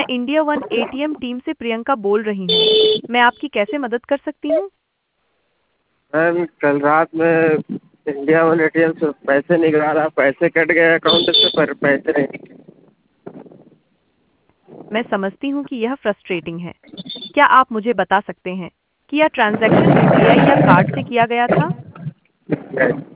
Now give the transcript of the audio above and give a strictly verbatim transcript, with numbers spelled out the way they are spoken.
मैं India one ATM team से प्रियंका बोल रही हूँ। मैं आपकी कैसे मदद कर सकती हूँ? मैम कल रात में India one A T M से पैसे निकला रहा, पैसे कट गए अकाउंट से, पर पैसे नहीं निकले। मैं समझती हूँ कि यह फ्रस्ट्रेटिंग है। क्या आप मुझे बता सकते हैं कि यह ट्रांजैक्शन यूपीआई या कार्ड से किया गया था? गए।